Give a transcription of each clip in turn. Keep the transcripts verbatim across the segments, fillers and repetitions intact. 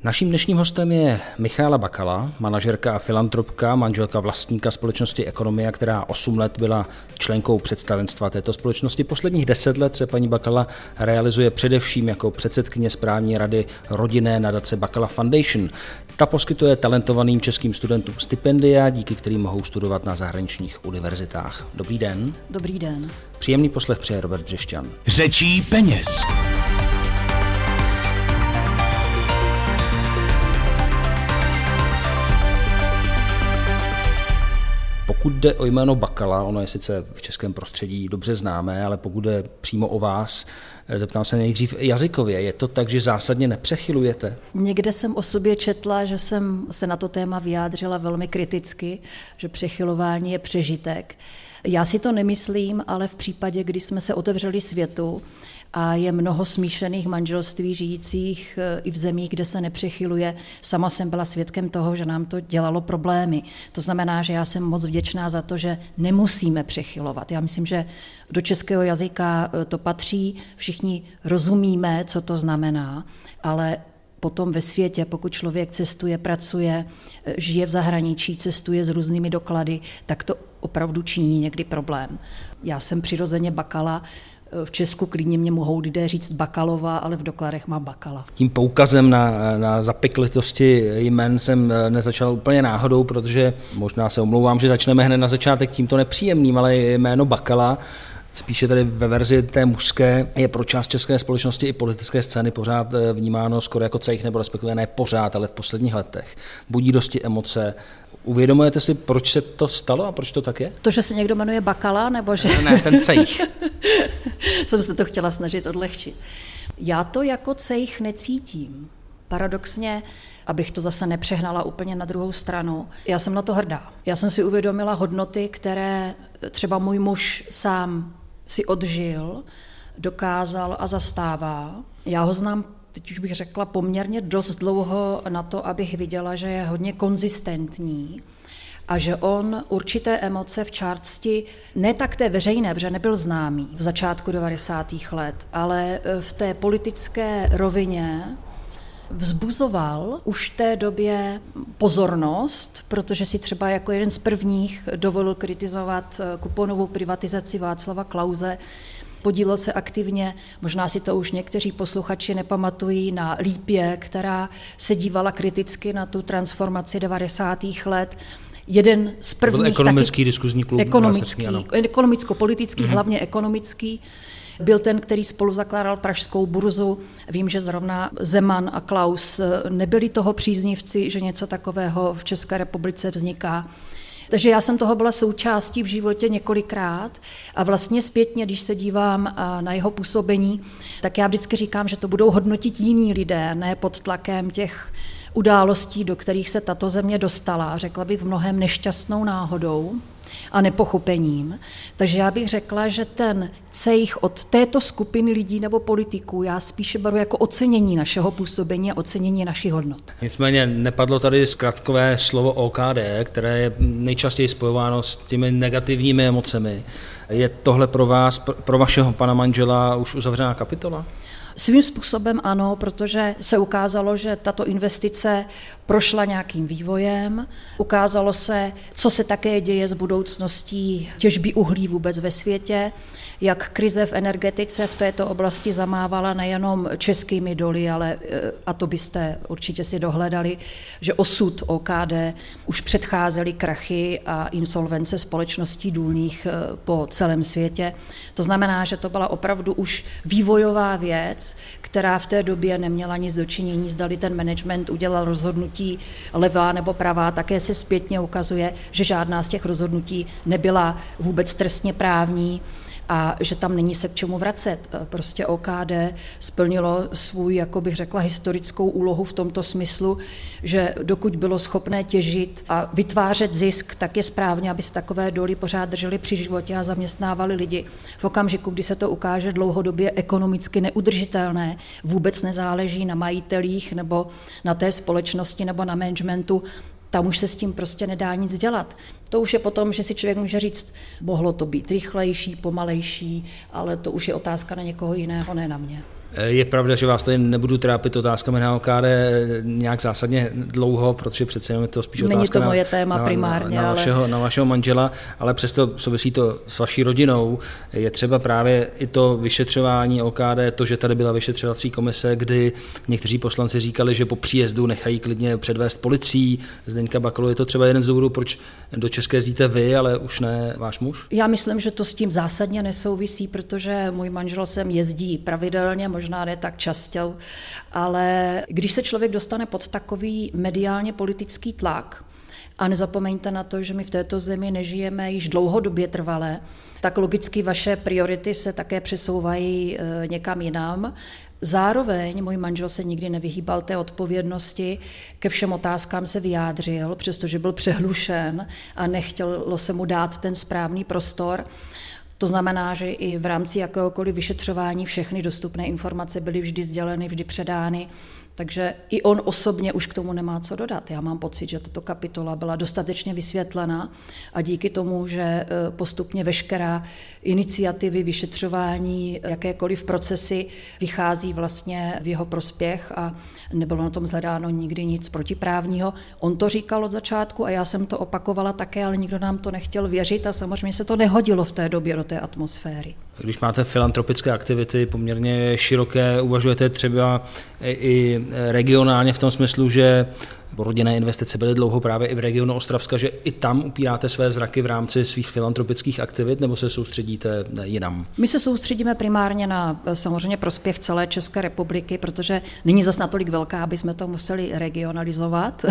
Naším dnešním hostem je Michaela Bakala, manažerka a filantropka, manželka vlastníka společnosti Ekonomia, která osm let byla členkou představenstva této společnosti. Posledních deset let se paní Bakala realizuje především jako předsedkyně správní rady rodinné nadace Bakala Foundation. Ta poskytuje talentovaným českým studentům stipendia, díky kterým mohou studovat na zahraničních univerzitách. Dobrý den. Dobrý den. Příjemný poslech přeje Robert Břešťan. Řečí peněz. Pokud jde o jméno Bakala, ono je sice v českém prostředí dobře známé, ale pokud jde přímo o vás, zeptám se nejdřív jazykově. Je to tak, že zásadně nepřechylujete? Někde jsem o sobě četla, že jsem se na to téma vyjádřila velmi kriticky, že přechylování je přežitek. Já si to nemyslím, ale v případě, kdy jsme se otevřeli světu a je mnoho smíšených manželství žijících i v zemích, kde se nepřechyluje, sama jsem byla svědkem toho, že nám to dělalo problémy. To znamená, že já jsem moc vděčná za to, že nemusíme přechylovat. Já myslím, že do českého jazyka to patří, všichni rozumíme, co to znamená, ale potom ve světě, pokud člověk cestuje, pracuje, žije v zahraničí, cestuje s různými doklady, tak to opravdu činí někdy problém. Já jsem přirozeně Bakala, v Česku klidně mě mohou lidé říct Bakalová, ale v dokladech mám Bakala. Tím poukazem na, na zapeklitosti jmen jsem nezačal úplně náhodou, protože možná se omlouvám, že začneme hned na začátek tímto nepříjemným, ale jméno Bakala, spíše tady ve verzi té mužské, je pro část české společnosti i politické scény pořád vnímáno skoro jako cejch, nebo respektive ne pořád, ale v posledních letech. Budí dosti emoce. Uvědomujete si, proč se to stalo a proč to tak je? To, že se někdo jmenuje Bakala, nebo že... Ne, ten cejch. Jsem se to chtěla snažit odlehčit. Já to jako cejch necítím. Paradoxně, abych to zase nepřehnala úplně na druhou stranu, já jsem na to hrdá. Já jsem si uvědomila hodnoty, které třeba můj muž sám si odžil, dokázal a zastává. Já ho znám, teď už bych řekla, poměrně dost dlouho na to, abych viděla, že je hodně konzistentní a že on určité emoce v části, ne tak té veřejné, protože nebyl známý v začátku devadesátých let, ale v té politické rovině vzbuzoval už v té době pozornost, protože si třeba jako jeden z prvních dovolil kritizovat kuponovou privatizaci Václava Klause. Podílel se aktivně, možná si to už někteří posluchači nepamatují, na Lípě, která se dívala kriticky na tu transformaci devadesátých let. Jeden z prvních... To byl ekonomický taky, diskuzní klub. Ekonomický, ekonomicko-politický, mm-hmm. hlavně ekonomický. Byl ten, který spolu zakládal Pražskou burzu. Vím, že zrovna Zeman a Klaus nebyli toho příznivci, že něco takového v České republice vzniká. Takže já jsem toho byla součástí v životě několikrát a vlastně zpětně, když se dívám na jeho působení, tak já vždycky říkám, že to budou hodnotit jiní lidé, ne pod tlakem těch událostí, do kterých se tato země dostala, řekla bych v mnohém nešťastnou náhodou a nepochopením. Takže já bych řekla, že ten cejch od této skupiny lidí nebo politiků já spíše beru jako ocenění našeho působení a ocenění našich hodnot. Nicméně nepadlo tady zkratkové slovo O K D, které je nejčastěji spojováno s těmi negativními emocemi. Je tohle pro vás, pro vašeho pana manžela už uzavřená kapitola? Svým způsobem ano, protože se ukázalo, že tato investice prošla nějakým vývojem. Ukázalo se, co se také děje s budoucností těžby uhlí vůbec ve světě, jak krize v energetice v této oblasti zamávala nejenom českými doly, ale, a to byste určitě si dohledali, že osud O K D už předcházely krachy a insolvence společností důlních po celém světě. To znamená, že to byla opravdu už vývojová věc, která v té době neměla nic dočinění, zdali ten management udělal rozhodnutí levá nebo pravá. Také se zpětně ukazuje, že žádná z těch rozhodnutí nebyla vůbec trestně právní a že tam není se k čemu vracet. Prostě O K D splnilo svůj, jako bych řekla, historickou úlohu v tomto smyslu, že dokud bylo schopné těžit a vytvářet zisk, tak je správně, aby se takové doly pořád držely při životě a zaměstnávali lidi. V okamžiku, kdy se to ukáže dlouhodobě ekonomicky neudržitelné, vůbec nezáleží na majitelích nebo na té společnosti nebo na managementu, tam už se s tím prostě nedá nic dělat. To už je potom, že si člověk může říct, mohlo to být rychlejší, pomalejší, ale to už je otázka na někoho jiného, ne na mě. Je pravda, že vás tady nebudu trápit otázkami na O K D nějak zásadně dlouho, protože přece jenom je to spíš otázka Není to na, moje téma na, primárně, na, na, vašeho, ale... na vašeho manžela, ale přesto souvisí to s vaší rodinou. Je třeba právě i to vyšetřování O K D, to, že tady byla vyšetřovací komise, kdy někteří poslanci říkali, že po příjezdu nechají klidně předvést policií. Zdeňka Bakalu, je to třeba jeden z důvodů, proč do České jezdíte vy, ale už ne váš muž? Já myslím, že to s tím zásadně nesouvisí, protože můj manžel sem jezdí pravidelně, možná ne tak často, ale když se člověk dostane pod takový mediálně politický tlak, a nezapomeňte na to, že my v této zemi nežijeme již dlouhodobě trvale, tak logicky vaše priority se také přesouvají někam jinam. Zároveň můj manžel se nikdy nevyhýbal té odpovědnosti, ke všem otázkám se vyjádřil, přestože byl přehlušen a nechtělo se mu dát ten správný prostor. To znamená, že i v rámci jakéhokoliv vyšetřování všechny dostupné informace byly vždy sděleny, vždy předány, takže i on osobně už k tomu nemá co dodat. Já mám pocit, že tato kapitola byla dostatečně vysvětlena a díky tomu, že postupně veškerá iniciativy, vyšetřování, jakékoliv procesy vychází vlastně v jeho prospěch a nebylo na tom zhledáno nikdy nic protiprávního. On to říkal od začátku a já jsem to opakovala také, ale nikdo nám to nechtěl věřit a samozřejmě se to nehodilo v té době do té atmosféry. Když máte filantropické aktivity poměrně široké, uvažujete třeba i regionálně v tom smyslu, že rodinné investice byly dlouho právě i v regionu Ostravska, že i tam upíráte své zraky v rámci svých filantropických aktivit, nebo se soustředíte jinam? My se soustředíme primárně na samozřejmě prospěch celé České republiky, protože není zas natolik velká, aby jsme to museli regionalizovat,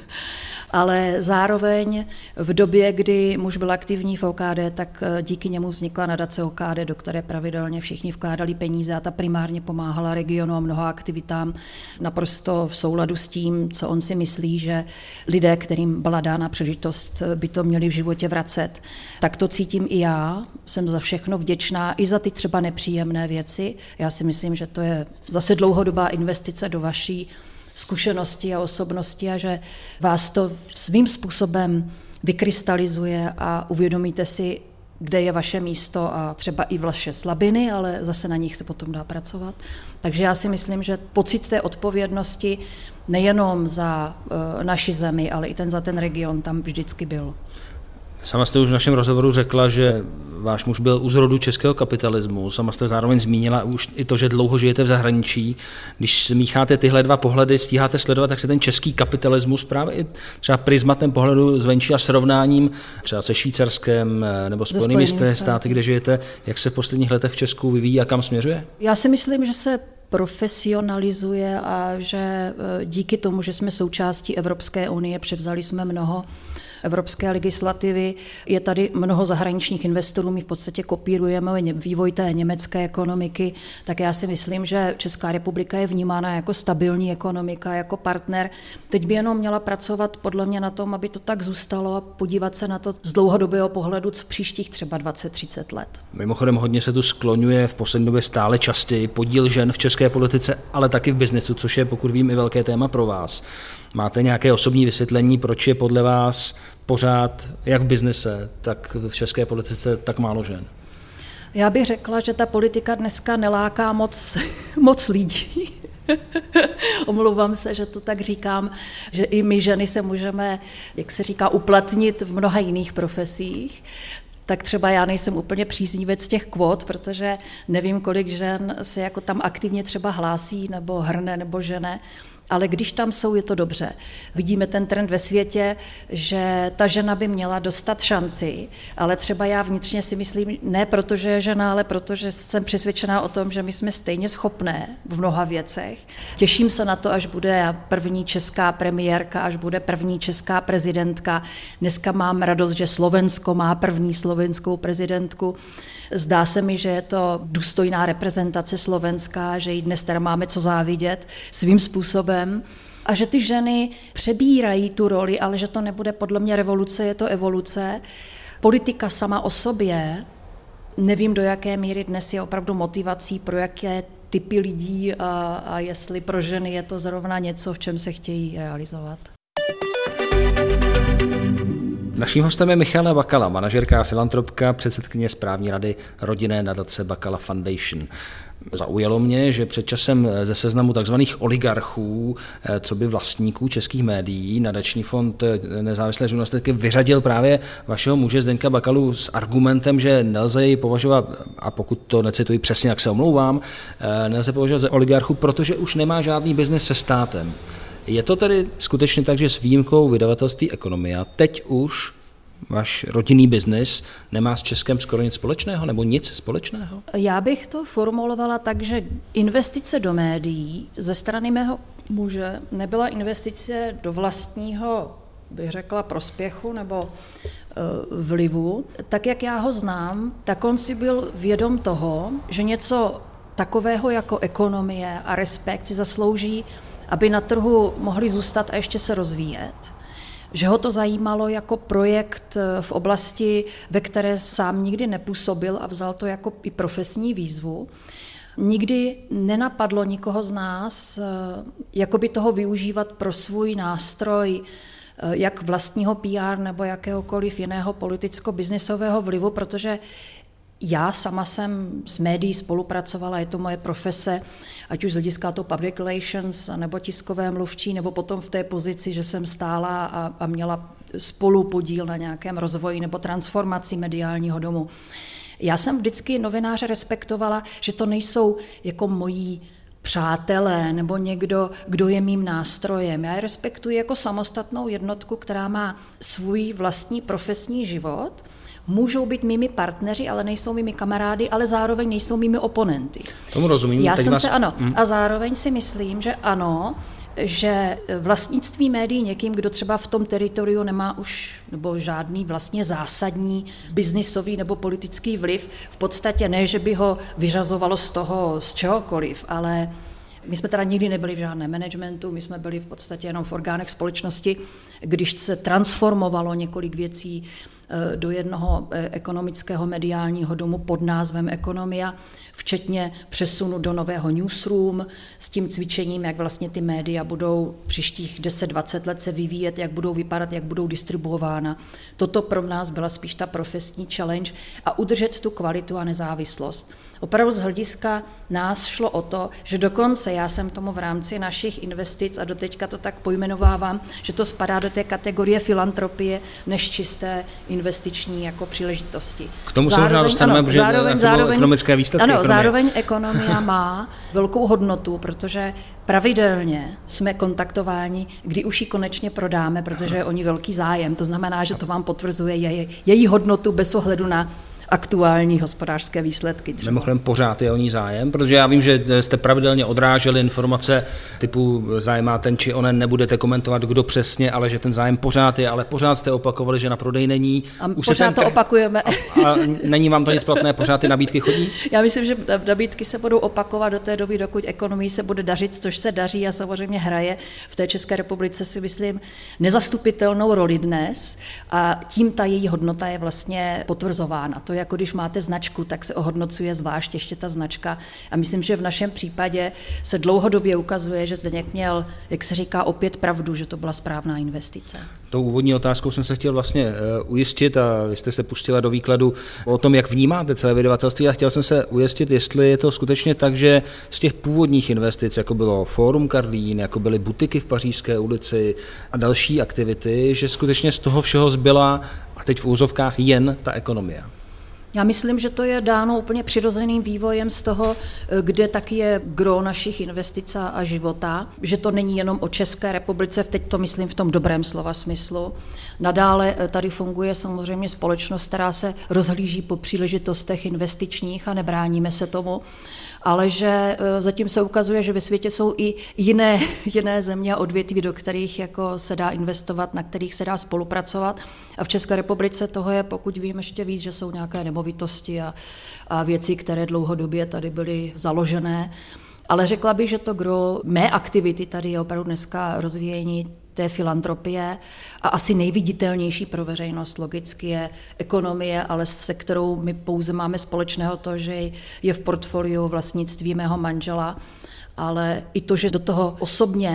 ale zároveň v době, kdy muž byl aktivní v O K D, tak díky němu vznikla nadace O K D, do které pravidelně všichni vkládali peníze a ta primárně pomáhala regionu a mnoha aktivitám naprosto v souladu s tím, co on si myslí, že lidé, kterým byla dána příležitost, by to měli v životě vracet. Tak to cítím i já. Jsem za všechno vděčná, i za ty třeba nepříjemné věci. Já si myslím, že to je zase dlouhodobá investice do vaší zkušenosti a osobnosti a že vás to svým způsobem vykrystalizuje a uvědomíte si, kde je vaše místo a třeba i vaše slabiny, ale zase na nich se potom dá pracovat. Takže já si myslím, že pocit té odpovědnosti nejenom za uh, naši zemi, ale i ten za ten region tam vždycky byl. Sama jste už v našem rozhovoru řekla, že váš muž byl u zrodu českého kapitalismu. Sama jste zároveň zmínila už i to, že dlouho žijete v zahraničí. Když smícháte tyhle dva pohledy, stíháte sledovat, tak se ten český kapitalismus právě i třeba prismatem pohledu zvenčí a srovnáním třeba se Švýcarskem nebo Spojenými státy, státy, kde žijete, jak se v posledních letech v Česku vyvíjí a kam směřuje? Já si myslím, že se profesionalizuje a že díky tomu, že jsme součástí Evropské unie, převzali jsme mnoho evropské legislativy. Je tady mnoho zahraničních investorů, my v podstatě kopírujeme vývoj té německé ekonomiky, tak já si myslím, že Česká republika je vnímána jako stabilní ekonomika, jako partner. Teď by jenom měla pracovat podle mě na tom, aby to tak zůstalo a podívat se na to z dlouhodobého pohledu co příštích třeba dvacet třicet let. Mimochodem hodně se tu skloňuje v poslední době stále častěji podíl žen v české politice, ale taky v biznesu, což je, pokud vím, i velké téma pro vás. Máte nějaké osobní vysvětlení, proč je podle vás pořád, jak v biznise, tak v české politice, tak málo žen? Já bych řekla, že ta politika dneska neláká moc, moc lidí. Omlouvám se, že to tak říkám, že i my ženy se můžeme, jak se říká, uplatnit v mnoha jiných profesích. Tak třeba já nejsem úplně příznivec těch kvót, protože nevím, kolik žen se jako tam aktivně třeba hlásí, nebo hrne, nebo žene. Ale když tam jsou, je to dobře. Vidíme ten trend ve světě, že ta žena by měla dostat šanci, ale třeba já vnitřně si myslím, ne protože je žena, ale protože jsem přesvědčená o tom, že my jsme stejně schopné v mnoha věcech. Těším se na to, až bude první česká premiérka, až bude první česká prezidentka. Dneska mám radost, že Slovensko má první slovenskou prezidentku. Zdá se mi, že je to důstojná reprezentace Slovenska, že jí dnes teda máme co závidět svým způsobem a že ty ženy přebírají tu roli, ale že to nebude podle mě revoluce, je to evoluce. Politika sama o sobě, nevím, do jaké míry dnes je opravdu motivací, pro jaké typy lidí a, a jestli pro ženy je to zrovna něco, v čem se chtějí realizovat. Naším hostem je Michaela Bakala, manažerka a filantropka, předsedkyně správní rady rodinné nadace Bakala Foundation. Zaujalo mě, že před časem ze seznamu takzvaných oligarchů, co by vlastníků českých médií, nadační fond nezávislé žurnalistiky vyřadil právě vašeho muže Zdeňka Bakalu s argumentem, že nelze jej považovat, a pokud to necituji přesně, jak se omlouvám, nelze považovat za oligarchu, protože už nemá žádný biznis se státem. Je to tedy skutečně tak, že s výjimkou vydavatelství Ekonomia teď už váš rodinný biznis nemá s Českem skoro nic společného nebo nic společného? Já bych to formulovala tak, že investice do médií ze strany mého muže nebyla investice do vlastního, bych řekla, prospěchu nebo uh, vlivu. Tak, jak já ho znám, tak on si byl vědom toho, že něco takového jako Ekonomie a Respekt si zaslouží, aby na trhu mohli zůstat a ještě se rozvíjet. Že ho to zajímalo jako projekt v oblasti, ve které sám nikdy nepůsobil a vzal to jako i profesní výzvu. Nikdy nenapadlo nikoho z nás, jakoby toho využívat pro svůj nástroj, jak vlastního P R nebo jakéhokoliv jiného politicko-biznisového vlivu, protože já sama jsem s médií spolupracovala, je to moje profese, ať už z hlediska to public relations, nebo tiskové mluvčí, nebo potom v té pozici, že jsem stála a, a měla spolupodíl na nějakém rozvoji nebo transformaci mediálního domu. Já jsem vždycky novináře respektovala, že to nejsou jako moji přátelé nebo někdo, kdo je mým nástrojem. Já je respektuji jako samostatnou jednotku, která má svůj vlastní profesní život. Můžou být mými partneři, ale nejsou mými kamarády, ale zároveň nejsou mými oponenty. Tomu rozumím. Já Teď jsem vás... se, ano, hmm. a zároveň si myslím, že ano, že vlastnictví médií někým, kdo třeba v tom teritoriu nemá už nebo žádný vlastně zásadní biznisový nebo politický vliv, v podstatě ne, že by ho vyřazovalo z toho, z čehokoliv, ale my jsme teda nikdy nebyli v žádném managementu, my jsme byli v podstatě jenom v orgánech společnosti, když se transformovalo několik věcí do jednoho ekonomického mediálního domu pod názvem Ekonomia, včetně přesunu do nového newsroom s tím cvičením, jak vlastně ty média budou příštích deset dvacet let se vyvíjet, jak budou vypadat, jak budou distribuována. Toto pro nás byla spíš ta profesní challenge a udržet tu kvalitu a nezávislost. Opravdu z hlediska nás šlo o to, že dokonce já jsem tomu v rámci našich investic a doteďka to tak pojmenovávám, že to spadá do té kategorie filantropie než čisté investiční jako příležitosti. K tomu se možná dostaneme, protože zároveň, zároveň, ekonomické výsledky. Ano, ekonomie. Zároveň Ekonomia má velkou hodnotu, protože pravidelně jsme kontaktováni, kdy už ji konečně prodáme, protože je o ní velký zájem. To znamená, že to vám potvrzuje její, její hodnotu bez ohledu na aktuální hospodářské výsledky. Třeba. Mimochodem pořád je o ní zájem, protože já vím, že jste pravidelně odráželi informace typu zájem má ten či onen, nebudete komentovat, kdo přesně, ale že ten zájem pořád je, ale pořád jste opakovali, že na prodej není. A Už pořád se ten... to opakujeme. A, a není vám to nic platné, pořád ty nabídky chodí? Já myslím, že nabídky se budou opakovat do té doby, dokud ekonomii se bude dařit, což se daří a samozřejmě hraje v té České republice, si myslím, nezastupitelnou roli dnes a tím ta její hodnota je vlastně potvrzována. To je jako když máte značku, tak se ohodnocuje zvlášť ještě ta značka. A myslím, že v našem případě se dlouhodobě ukazuje, že Zdeněk měl, jak se říká, opět pravdu, že to byla správná investice. Tou úvodní otázkou jsem se chtěl vlastně ujistit a vy jste se pustila do výkladu o tom, jak vnímáte celé vydavatelství a chtěl jsem se ujistit, jestli je to skutečně tak, že z těch původních investic, jako bylo Fórum Karlín, jako byly butiky v Pařížské ulici a další aktivity, že skutečně z toho všeho zbyla a teď v úzovkách jen ta Ekonomia. Já myslím, že to je dáno úplně přirozeným vývojem z toho, kde taky je gro našich investic a života, že to není jenom o České republice, teď to myslím v tom dobrém slova smyslu. Nadále tady funguje samozřejmě společnost, která se rozhlíží po příležitostech investičních a nebráníme se tomu, ale že zatím se ukazuje, že ve světě jsou i jiné, jiné země a odvětví, do kterých jako se dá investovat, na kterých se dá spolupracovat. A v České republice toho je, pokud vím, ještě víc, že jsou nějaké nemovitosti a, a věci, které dlouhodobě tady byly založené. Ale řekla bych, že to gro mé aktivity tady je opravdu dneska rozvíjení té filantropie a asi nejviditelnější pro veřejnost logicky je Ekonomie, ale se kterou my pouze máme společného to, že je v portfoliu vlastnictví mého manžela, ale i to, že do toho osobně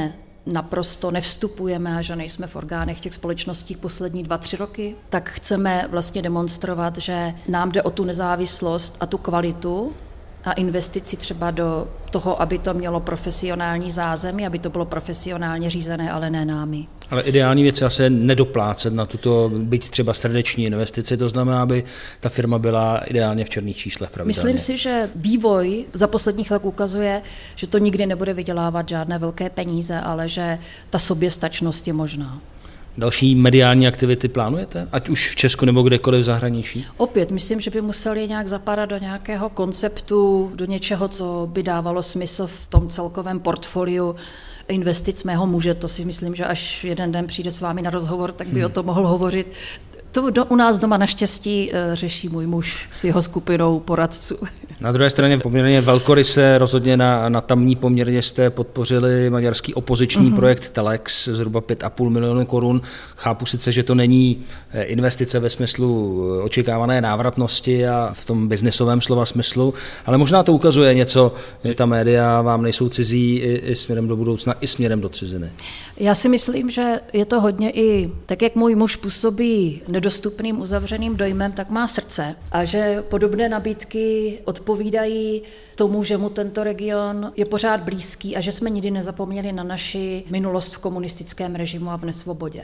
naprosto nevstupujeme a že nejsme v orgánech těch společností poslední dva, tři roky, tak chceme vlastně demonstrovat, že nám jde o tu nezávislost a tu kvalitu a investici třeba do toho, aby to mělo profesionální zázemí, aby to bylo profesionálně řízené, ale ne námi. Ale ideální věc je asi nedoplácet na tuto, byť třeba srdeční investici, to znamená, aby ta firma byla ideálně v černých číslech pravidelně. Myslím si, že vývoj za posledních let ukazuje, že to nikdy nebude vydělávat žádné velké peníze, ale že ta soběstačnost je možná. Další mediální aktivity plánujete? Ať už v Česku nebo kdekoliv v zahraničí? Opět, myslím, že by museli nějak zapadat do nějakého konceptu, do něčeho, co by dávalo smysl v tom celkovém portfoliu investic mého muže. To si myslím, že až jeden den přijde s vámi na rozhovor, tak by hmm. o tom mohl hovořit. To do, u nás doma naštěstí e, řeší můj muž s jeho skupinou poradců. Na druhé straně poměrně velkoryse, rozhodně na, na tamní poměrně jste podpořili maďarský opoziční mm-hmm. projekt Telex, zhruba pět a půl milionu korun. Chápu sice, že to není investice ve smyslu očekávané návratnosti a v tom biznisovém slova smyslu, ale možná to ukazuje něco, že ta média vám nejsou cizí i, i směrem do budoucna, i směrem do ciziny. Já si myslím, že je to hodně i tak, jak můj muž působí nedostupným uzavřeným dojmem, tak má srdce. A že podobné nabídky odpovídají tomu, že mu tento region je pořád blízký a že jsme nikdy nezapomněli na naši minulost v komunistickém režimu a v nesvobodě.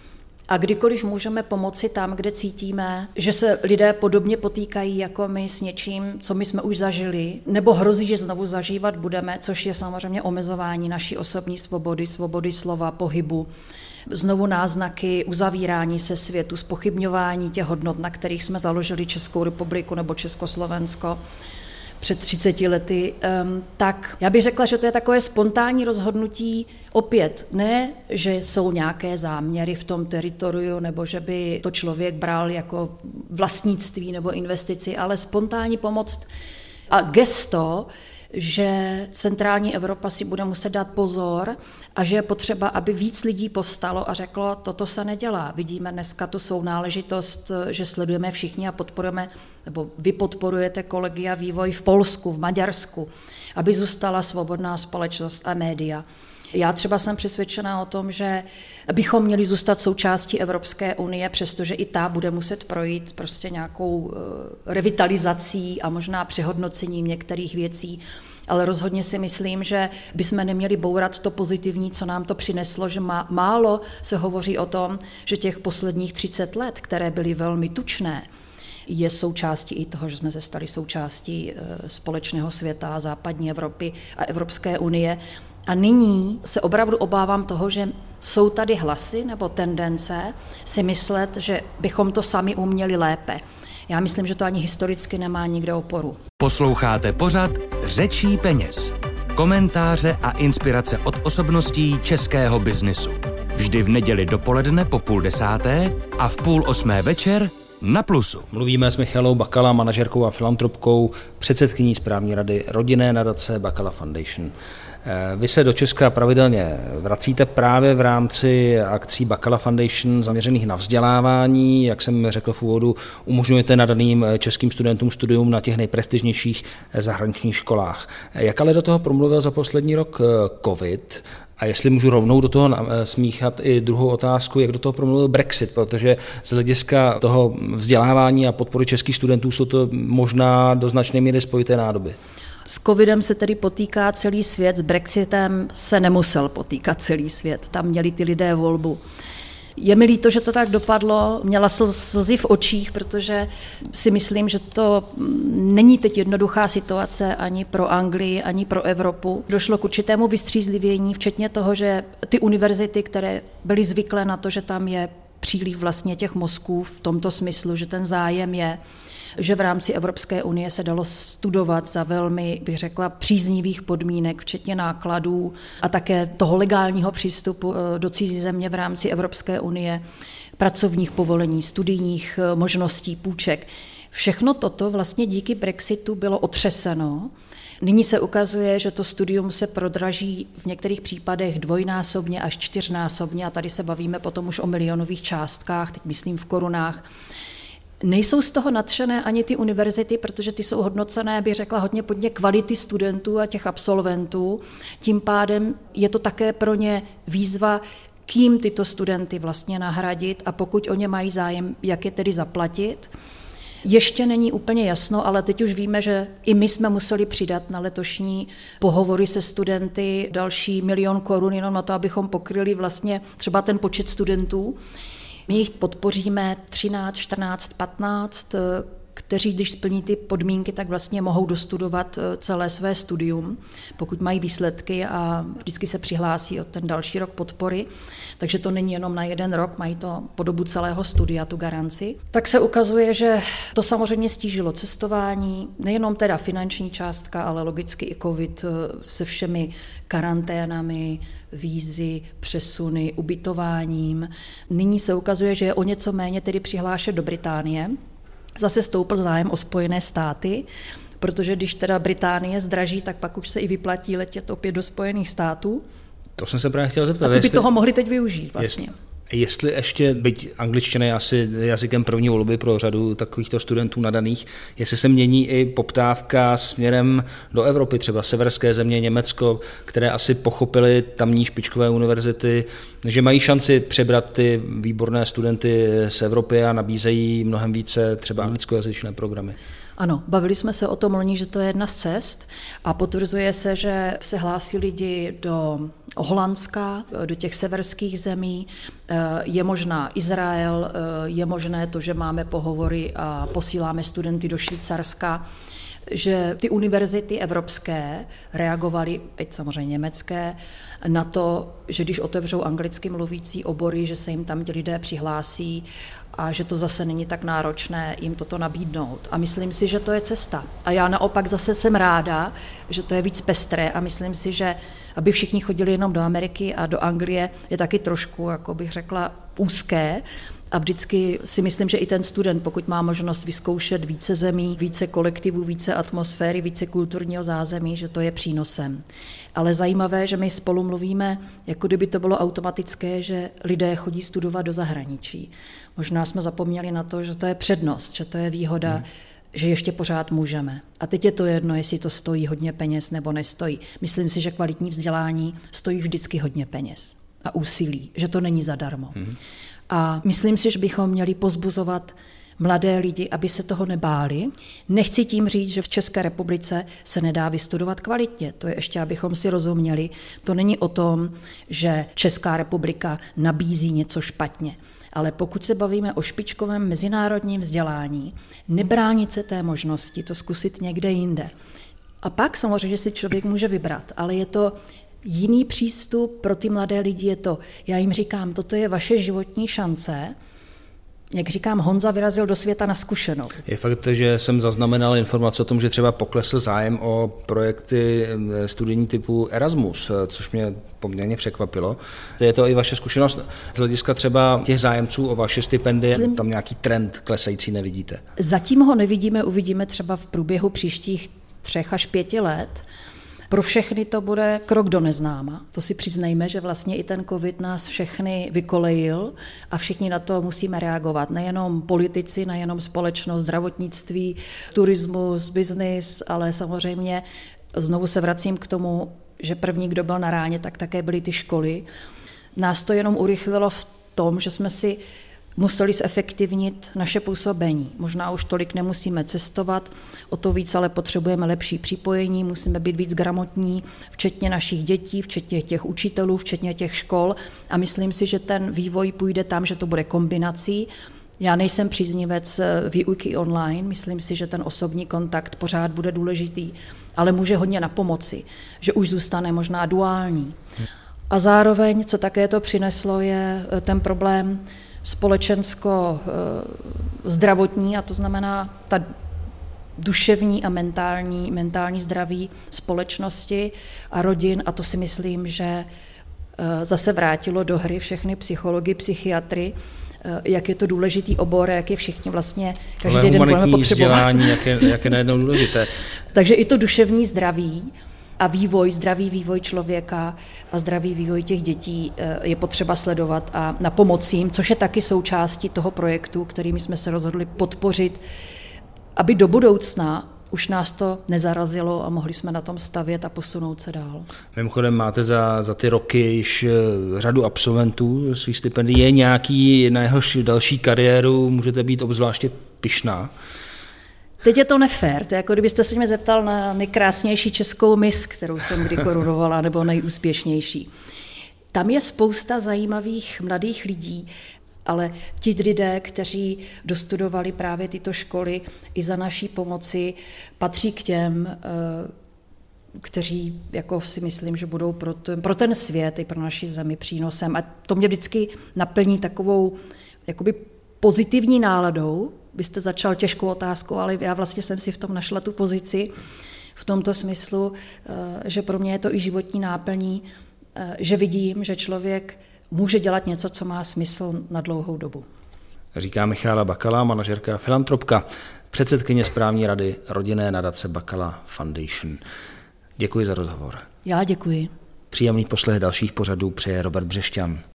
A kdykoliv můžeme pomoci tam, kde cítíme, že se lidé podobně potýkají jako my s něčím, co my jsme už zažili, nebo hrozí, že znovu zažívat budeme, což je samozřejmě omezování naší osobní svobody, svobody slova, pohybu, znovu náznaky uzavírání se světu, zpochybňování těch hodnot, na kterých jsme založili Českou republiku nebo Československo před třiceti lety, tak já bych řekla, že to je takové spontánní rozhodnutí. Opět ne, že jsou nějaké záměry v tom teritoriu, nebo že by to člověk bral jako vlastnictví nebo investici, ale spontánní pomoc a gesto, že centrální Evropa si bude muset dát pozor a že je potřeba, aby víc lidí povstalo a řeklo, toto se nedělá. Vidíme dneska tu sounáležitost, že sledujeme všichni a podporujeme, nebo vy podporujete kolegy a vývoj v Polsku, v Maďarsku, aby zůstala svobodná společnost a média. Já třeba jsem přesvědčená o tom, že bychom měli zůstat součástí Evropské unie, přestože i ta bude muset projít prostě nějakou revitalizací a možná přehodnocením některých věcí, ale rozhodně si myslím, že bychom neměli bourat to pozitivní, co nám to přineslo, že má, málo se hovoří o tom, že těch posledních třicet let, které byly velmi tučné, je součástí i toho, že jsme se stali součástí společného světa, západní Evropy a Evropské unie. A nyní se opravdu obávám toho, že jsou tady hlasy nebo tendence si myslet, že bychom to sami uměli lépe. Já myslím, že to ani historicky nemá nikde oporu. Posloucháte pořad Řečí peněz. Komentáře a inspirace od osobností českého biznisu. Vždy v neděli dopoledne po půl desáté a v půl osmé večer na Plusu. Mluvíme s Michaelou Bakala, manažerkou a filantropkou, předsedkyní správní rady rodinné nadace Bakala Foundation. Vy se do Česka pravidelně vracíte právě v rámci akcí Bakala Foundation zaměřených na vzdělávání. Jak jsem řekl v úvodu, umožňujete nadaným českým studentům studium na těch nejprestižnějších zahraničních školách. Jak ale do toho promluvil za poslední rok covid? A jestli můžu rovnou do toho smíchat i druhou otázku, jak do toho promluvil Brexit, protože z hlediska toho vzdělávání a podpory českých studentů jsou to možná do značné míry spojité nádoby. S covidem se tedy potýká celý svět, s Brexitem se nemusel potýkat celý svět, tam měli ty lidé volbu. Je mi líto, že to tak dopadlo, měla slzy v očích, protože si myslím, že to není teď jednoduchá situace ani pro Anglii, ani pro Evropu. Došlo k určitému vystřízlivění, včetně toho, že ty univerzity, které byly zvyklé na to, že tam je příliv vlastně těch mozků v tomto smyslu, že ten zájem je, že v rámci Evropské unie se dalo studovat za velmi, bych řekla, příznivých podmínek, včetně nákladů a také toho legálního přístupu do cizí země v rámci Evropské unie, pracovních povolení, studijních možností, půjček. Všechno toto vlastně díky Brexitu bylo otřeseno. Nyní se ukazuje, že to studium se prodraží v některých případech dvojnásobně až čtyřnásobně a tady se bavíme potom už o milionových částkách, teď myslím v korunách. Nejsou z toho nadšené ani ty univerzity, protože ty jsou hodnocené, bych řekla, hodně podle kvality studentů a těch absolventů. Tím pádem je to také pro ně výzva, kým tyto studenty vlastně nahradit a pokud o ně mají zájem, jak je tedy zaplatit. Ještě není úplně jasno, ale teď už víme, že i my jsme museli přidat na letošní pohovory se studenty další milion korun jenom na to, abychom pokryli vlastně třeba ten počet studentů. My jich podpoříme třináct, čtrnáct, patnáct, kteří, když splní ty podmínky, tak vlastně mohou dostudovat celé své studium, pokud mají výsledky a vždycky se přihlásí o ten další rok podpory. Takže to není jenom na jeden rok, mají to po dobu celého studia, tu garanci. Tak se ukazuje, že to samozřejmě stížilo cestování, nejenom teda finanční částka, ale logicky i covid se všemi karanténami, vízy, přesuny, ubytováním. Nyní se ukazuje, že je o něco méně tedy přihlášet do Británie. Zase stoupl zájem o Spojené státy, protože když teda Británie zdraží, tak pak už se i vyplatí letět opět do Spojených států. To jsem se právě chtěl zeptat. A ty by toho mohli teď využít vlastně. Jestli, jestli ještě, byť angličtina je asi jazykem první volby pro řadu takovýchto studentů nadaných, jestli se mění i poptávka směrem do Evropy, třeba severské země, Německo, které asi pochopily tamní špičkové univerzity, že mají šanci přebrat ty výborné studenty z Evropy a nabízejí mnohem více třeba anglickojazyčné programy. Ano, bavili jsme se o tom loni, že to je jedna z cest a potvrzuje se, že se hlásí lidi do Holandska, do těch severských zemí, je možná Izrael, je možné to, že máme pohovory a posíláme studenty do Švýcarska, že ty univerzity evropské reagovaly, teď samozřejmě německé, na to, že když otevřou anglicky mluvící obory, že se jim tam ti lidé přihlásí a že to zase není tak náročné jim toto nabídnout. A myslím si, že to je cesta. A já naopak zase jsem ráda, že to je víc pestré a myslím si, že aby všichni chodili jenom do Ameriky a do Anglie, je taky trošku, jako bych řekla, úzké. A vždycky si myslím, že i ten student, pokud má možnost vyzkoušet více zemí, více kolektivů, více atmosféry, více kulturního zázemí, že to je přínosem. Ale zajímavé, že my spolu mluvíme, jako kdyby to bylo automatické, že lidé chodí studovat do zahraničí. Možná jsme zapomněli na to, že to je přednost, že to je výhoda, hmm. že ještě pořád můžeme. A teď je to jedno, jestli to stojí hodně peněz nebo nestojí. Myslím si, že kvalitní vzdělání stojí vždycky hodně peněz a úsilí, že to není zadarmo. Hmm. A myslím si, že bychom měli pozbuzovat mladé lidi, aby se toho nebáli. Nechci tím říct, že v České republice se nedá vystudovat kvalitně. To je ještě, abychom si rozuměli. To není o tom, že Česká republika nabízí něco špatně. Ale pokud se bavíme o špičkovém mezinárodním vzdělání, nebránit se té možnosti, to zkusit někde jinde. A pak samozřejmě si člověk může vybrat, ale je to jiný přístup pro ty mladé lidi, je to, já jim říkám, toto je vaše životní šance. Jak říkám, Honza vyrazil do světa na zkušenou. Je fakt, že jsem zaznamenal informace o tom, že třeba poklesl zájem o projekty studijní typu Erasmus, což mě poměrně překvapilo. Je to i vaše zkušenost z hlediska třeba těch zájemců o vaše stipendie? Tam nějaký trend klesající nevidíte? Zatím ho nevidíme, uvidíme třeba v průběhu příštích třech až pěti let. Pro všechny to bude krok do neznáma. To si přiznejme, že vlastně i ten covid nás všechny vykolejil a všichni na to musíme reagovat. Nejenom politici, nejenom společnost, zdravotnictví, turismus, biznis, ale samozřejmě znovu se vracím k tomu, že první, kdo byl na ráně, tak také byly ty školy. Nás to jenom urychlilo v tom, že jsme si museli zefektivnit naše působení. Možná už tolik nemusíme cestovat, o to víc ale potřebujeme lepší připojení, musíme být víc gramotní, včetně našich dětí, včetně těch učitelů, včetně těch škol a myslím si, že ten vývoj půjde tam, že to bude kombinací. Já nejsem příznivec výuky online, myslím si, že ten osobní kontakt pořád bude důležitý, ale může hodně napomoci, že už zůstane možná duální. A zároveň, co také to přineslo, je ten problém společensko-zdravotní, a to znamená ta duševní a mentální, mentální zdraví společnosti a rodin, a to si myslím, že zase vrátilo do hry všechny psychology, psychiatry, jak je to důležitý obor, jak je všichni vlastně každý den budeme potřebovat. Vzdělání, jak je, jak je najednou důležité. Takže i to duševní zdraví a vývoj, zdravý vývoj člověka a zdravý vývoj těch dětí je potřeba sledovat a na pomoc jim, což je taky součástí toho projektu, kterými jsme se rozhodli podpořit, aby do budoucna už nás to nezarazilo a mohli jsme na tom stavět a posunout se dál. Mimochodem máte za, za ty roky již řadu absolventů svých stipendií. Je nějaký, na jehož další kariéru můžete být obzvláště pyšná? Teď je to nefér, to je jako kdybyste se mě zeptal na nejkrásnější českou miss, kterou jsem kdy korunovala, nebo nejúspěšnější. Tam je spousta zajímavých mladých lidí, ale ti lidé, kteří dostudovali právě tyto školy i za naší pomoci, patří k těm, kteří jako si myslím, že budou pro ten, pro ten svět i pro naši zemi přínosem. A to mě vždycky naplní takovou jakoby pozitivní náladou. Vy jste začal těžkou otázkou, ale já vlastně jsem si v tom našla tu pozici v tomto smyslu, že pro mě je to i životní náplní, že vidím, že člověk může dělat něco, co má smysl na dlouhou dobu. Říká Michála Bakala, manažerka filantropka, předsedkyně správní rady rodinné nadace Bakala Foundation. Děkuji za rozhovor. Já děkuji. Příjemný poslech dalších pořadů přeje Robert Břešťan.